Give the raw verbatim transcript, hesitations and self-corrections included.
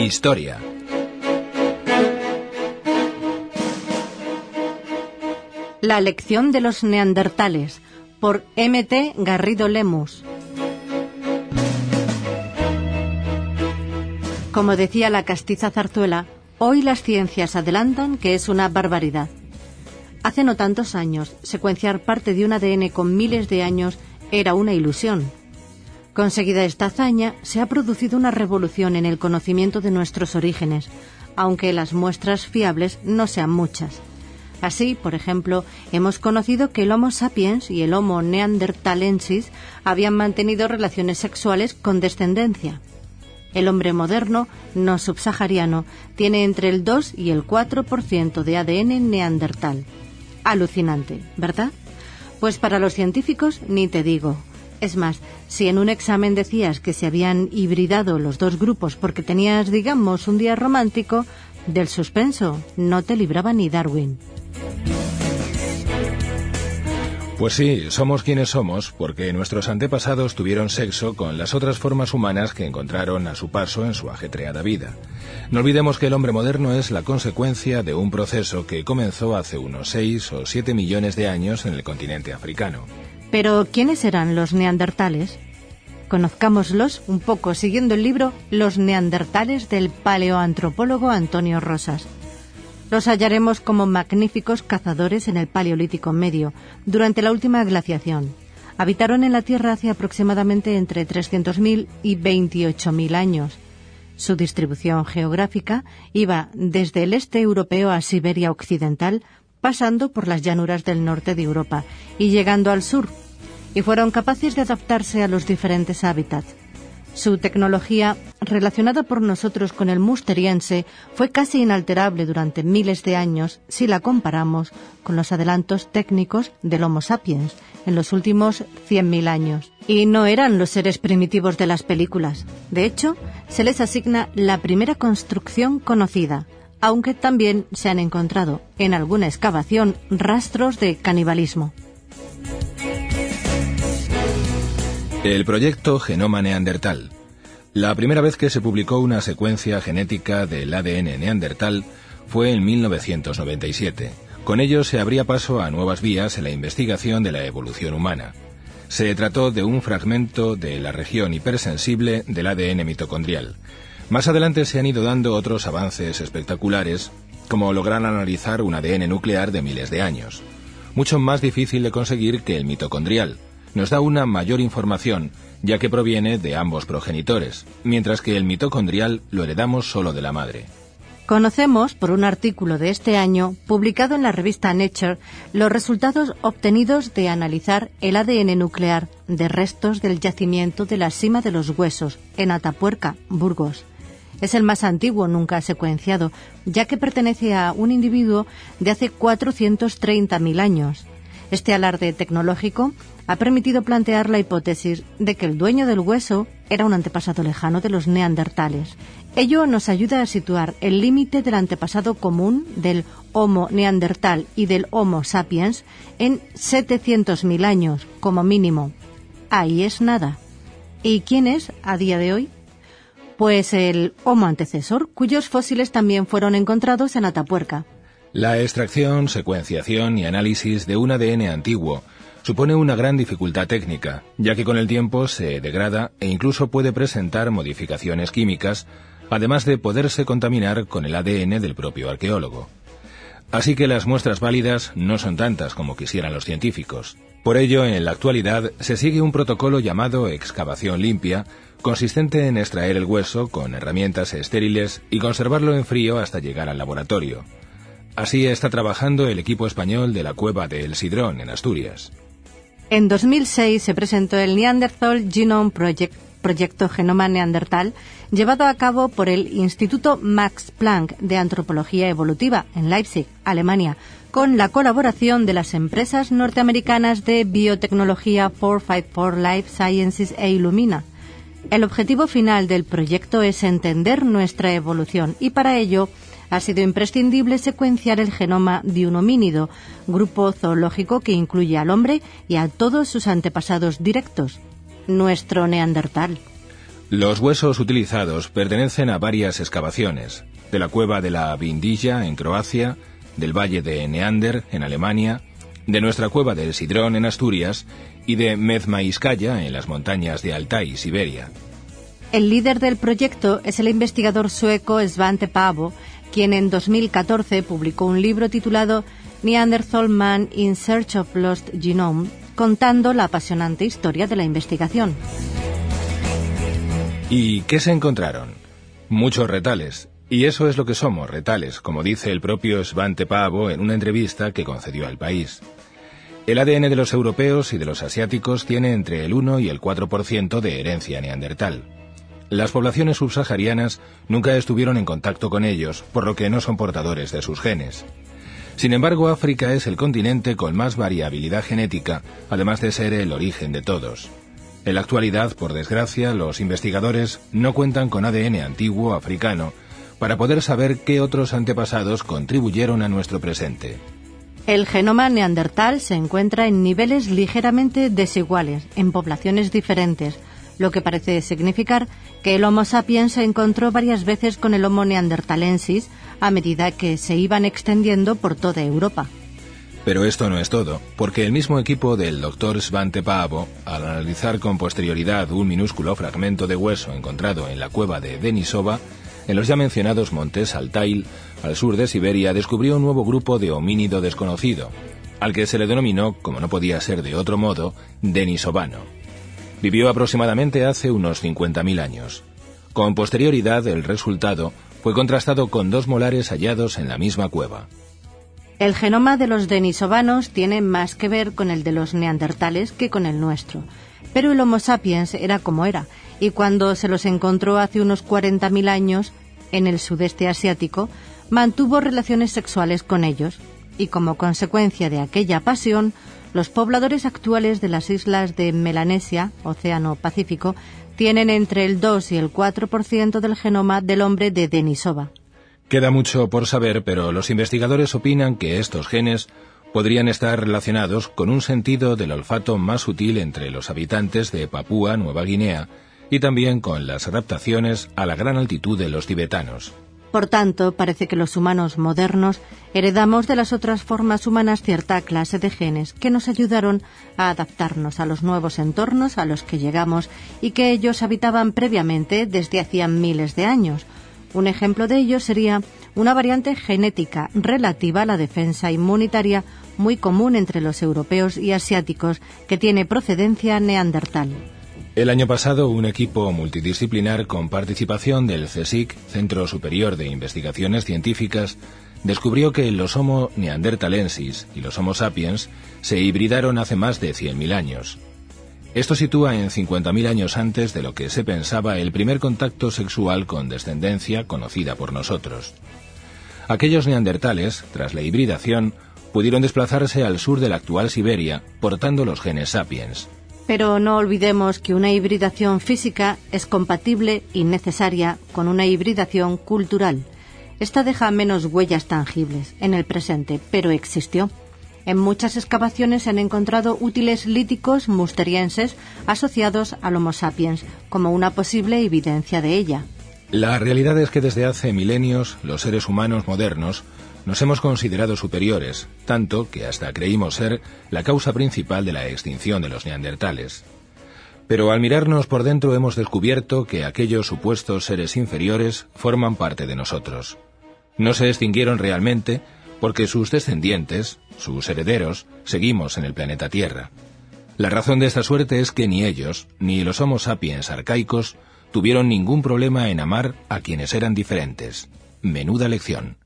Historia. La lección de los neandertales, por M T Garrido Lemus. Como decía la castiza Zarzuela, hoy las ciencias adelantan que es una barbaridad. Hace no tantos años, secuenciar parte de un A D N con miles de años era una ilusión. Conseguida esta hazaña, se ha producido una revolución en el conocimiento de nuestros orígenes, aunque las muestras fiables no sean muchas. Así, por ejemplo, hemos conocido que el Homo sapiens y el Homo neanderthalensis habían mantenido relaciones sexuales con descendencia. El hombre moderno, no subsahariano, tiene entre el dos y el cuatro por ciento de A D N neandertal. Alucinante, ¿verdad? Pues para los científicos ni te digo. Es más, si en un examen decías que se habían hibridado los dos grupos porque tenías, digamos, un día romántico, del suspenso no te libraba ni Darwin. Pues sí, somos quienes somos porque nuestros antepasados tuvieron sexo con las otras formas humanas que encontraron a su paso en su ajetreada vida. No olvidemos que el hombre moderno es la consecuencia de un proceso que comenzó hace unos seis o siete millones de años en el continente africano. Pero, ¿quiénes eran los neandertales? Conozcámoslos un poco siguiendo el libro Los neandertales del paleoantropólogo Antonio Rosas. Los hallaremos como magníficos cazadores en el Paleolítico Medio, durante la última glaciación. Habitaron en la Tierra hace aproximadamente entre trescientos mil y veintiocho mil años. Su distribución geográfica iba desde el este europeo a Siberia occidental, pasando por las llanuras del norte de Europa y llegando al sur, y fueron capaces de adaptarse a los diferentes hábitats. Su tecnología, relacionada por nosotros con el musteriense, fue casi inalterable durante miles de años si la comparamos con los adelantos técnicos del Homo sapiens en los últimos cien mil años. Y no eran los seres primitivos de las películas. De hecho, se les asigna la primera construcción conocida, aunque también se han encontrado en alguna excavación rastros de canibalismo. El proyecto Genoma Neandertal. La primera vez que se publicó una secuencia genética del A D N neandertal fue en mil novecientos noventa y siete. Con ello se abría paso a nuevas vías en la investigación de la evolución humana. Se trató de un fragmento de la región hipersensible del A D N mitocondrial. Más adelante se han ido dando otros avances espectaculares, como lograr analizar un A D N nuclear de miles de años. Mucho más difícil de conseguir que el mitocondrial. Nos da una mayor información, ya que proviene de ambos progenitores, mientras que el mitocondrial lo heredamos solo de la madre. Conocemos, por un artículo de este año, publicado en la revista Nature, los resultados obtenidos de analizar el A D N nuclear de restos del yacimiento de la Sima de los Huesos, en Atapuerca, Burgos. Es el más antiguo nunca secuenciado, ya que pertenece a un individuo de hace cuatrocientos treinta mil años. Este alarde tecnológico ha permitido plantear la hipótesis de que el dueño del hueso era un antepasado lejano de los neandertales. Ello nos ayuda a situar el límite del antepasado común del Homo neandertal y del Homo sapiens en setecientos mil años, como mínimo. Ahí es nada. ¿Y quién es a día de hoy? Pues el Homo antecesor, cuyos fósiles también fueron encontrados en Atapuerca. La extracción, secuenciación y análisis de un A D N antiguo supone una gran dificultad técnica, ya que con el tiempo se degrada e incluso puede presentar modificaciones químicas, además de poderse contaminar con el A D N del propio arqueólogo. Así que las muestras válidas no son tantas como quisieran los científicos. Por ello, en la actualidad se sigue un protocolo llamado excavación limpia, consistente en extraer el hueso con herramientas estériles y conservarlo en frío hasta llegar al laboratorio. Así está trabajando el equipo español de la cueva de El Sidrón, en Asturias. En dos mil seis se presentó el Neanderthal Genome Project, proyecto Genoma Neandertal, llevado a cabo por el Instituto Max Planck de Antropología Evolutiva en Leipzig, Alemania, con la colaboración de las empresas norteamericanas de biotecnología cuatrocientos cincuenta y cuatro Life Sciences e Illumina. El objetivo final del proyecto es entender nuestra evolución y para ello ha sido imprescindible secuenciar el genoma de un homínido, grupo zoológico que incluye al hombre y a todos sus antepasados directos, nuestro neandertal. Los huesos utilizados pertenecen a varias excavaciones, de la cueva de la Vindija en Croacia, del valle de Neander en Alemania, de nuestra cueva del Sidrón en Asturias y de Mezmaiskaya en las montañas de Altai, Siberia. El líder del proyecto es el investigador sueco Svante Paavo, quien en dos mil catorce publicó un libro titulado Neanderthal Man in Search of Lost Genome, contando la apasionante historia de la investigación. ¿Y qué se encontraron? Muchos retales. Y eso es lo que somos, retales, como dice el propio Svante Paavo en una entrevista que concedió al País. El A D N de los europeos y de los asiáticos tiene entre el uno y el cuatro por ciento de herencia neandertal. Las poblaciones subsaharianas nunca estuvieron en contacto con ellos, por lo que no son portadores de sus genes. Sin embargo, África es el continente con más variabilidad genética, además de ser el origen de todos. En la actualidad, por desgracia, los investigadores no cuentan con A D N antiguo africano para poder saber qué otros antepasados contribuyeron a nuestro presente. El genoma neandertal se encuentra en niveles ligeramente desiguales, en poblaciones diferentes, lo que parece significar que el Homo sapiens se encontró varias veces con el Homo neanderthalensis a medida que se iban extendiendo por toda Europa. Pero esto no es todo, porque el mismo equipo del doctor Svante Paavo, al analizar con posterioridad un minúsculo fragmento de hueso encontrado en la cueva de Denisova, en los ya mencionados montes Altai, al sur de Siberia, descubrió un nuevo grupo de homínido desconocido, al que se le denominó, como no podía ser de otro modo, denisovano. Vivió aproximadamente hace unos cincuenta mil años. Con posterioridad, el resultado fue contrastado con dos molares hallados en la misma cueva. El genoma de los denisovanos tiene más que ver con el de los neandertales que con el nuestro, pero el Homo sapiens era como era, y cuando se los encontró hace unos cuarenta mil años en el sudeste asiático, mantuvo relaciones sexuales con ellos, y como consecuencia de aquella pasión, los pobladores actuales de las islas de Melanesia, Océano Pacífico, tienen entre el dos y el cuatro por ciento del genoma del hombre de Denisova. Queda mucho por saber, pero los investigadores opinan que estos genes podrían estar relacionados con un sentido del olfato más sutil entre los habitantes de Papúa Nueva Guinea y también con las adaptaciones a la gran altitud de los tibetanos. Por tanto, parece que los humanos modernos heredamos de las otras formas humanas cierta clase de genes que nos ayudaron a adaptarnos a los nuevos entornos a los que llegamos y que ellos habitaban previamente desde hacía miles de años. Un ejemplo de ello sería una variante genética relativa a la defensa inmunitaria muy común entre los europeos y asiáticos que tiene procedencia neandertal. El año pasado, un equipo multidisciplinar con participación del CSIC, Centro Superior de Investigaciones Científicas, descubrió que los Homo neanderthalensis y los Homo sapiens se hibridaron hace más de cien mil años. Esto sitúa en cincuenta mil años antes de lo que se pensaba el primer contacto sexual con descendencia conocida por nosotros. Aquellos neandertales, tras la hibridación, pudieron desplazarse al sur de la actual Siberia, portando los genes sapiens. Pero no olvidemos que una hibridación física es compatible y necesaria con una hibridación cultural. Esta deja menos huellas tangibles en el presente, pero existió. En muchas excavaciones se han encontrado útiles líticos musterienses asociados al Homo sapiens, como una posible evidencia de ella. La realidad es que desde hace milenios los seres humanos modernos nos hemos considerado superiores, tanto que hasta creímos ser la causa principal de la extinción de los neandertales. Pero al mirarnos por dentro hemos descubierto que aquellos supuestos seres inferiores forman parte de nosotros. No se extinguieron realmente porque sus descendientes, sus herederos, seguimos en el planeta Tierra. La razón de esta suerte es que ni ellos, ni los Homo sapiens arcaicos, tuvieron ningún problema en amar a quienes eran diferentes. Menuda lección.